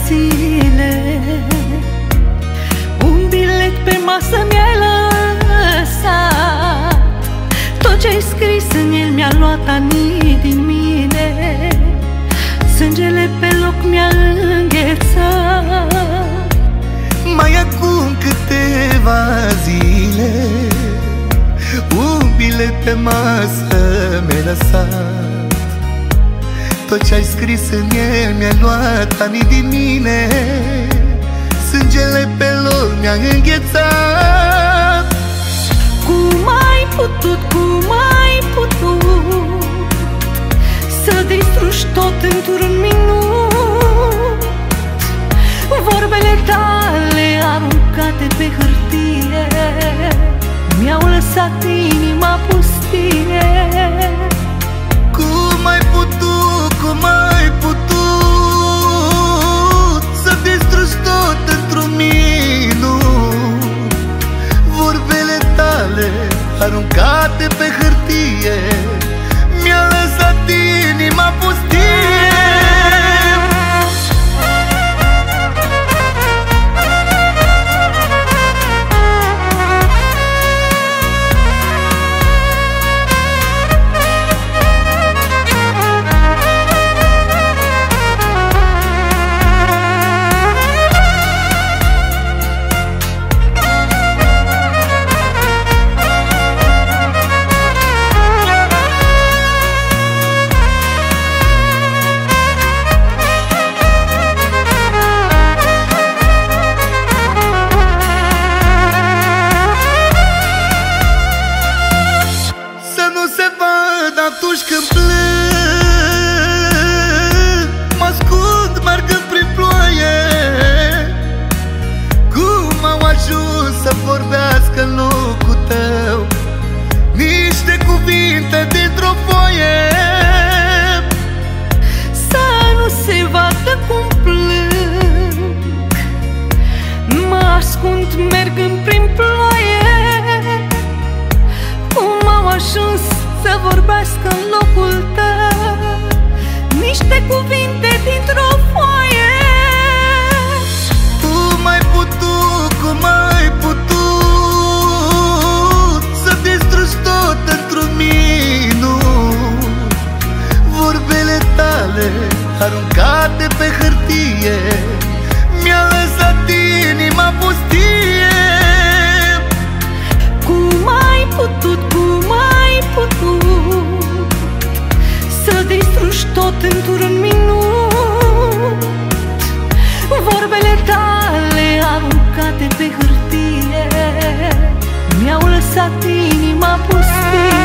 zile. Un bilet pe masă mi-ai lăsat, tot ce-ai scris în el mi-a luat anii din mine. Sângele pe loc mi-a înghețat. Mai acum câteva zile, un bilet pe masă mi-ai lăsat, tot ce-ai scris în el mi-a luat anii din mine. Sângele pe loc mi-a înghețat. Cum ai putut, cum ai putut să distrugi tot într-un minut? Vorbele tale aruncate pe hârtie mi-au lăsat inima pustie. Cum ai putut, cum ai putut să distrugi tot într-un minut? Vorbele tale aruncate pe hârtie mi-a lăsat inima pustie. Atunci când plâng, mă ascund mergând prin ploaie. Cum au ajuns să vorbească în locul tău niște cuvinte dintr-o foaie? Să nu se vadă cum plâng, mă ascund mergând prin ploaie. Cum au ajuns să vorbească în locul tău niște cuvinte dintr-o foaie? Cum ai putut, cum ai putut să distrugi tot într-un minut? Vorbele tale aruncate pe hârtie mi-a lăsat inima pustie. Cum ai putut, cum ai putut să distrugi tot într-un minut? Vorbele tale aruncate pe hârtie mi-au lăsat inima pustie.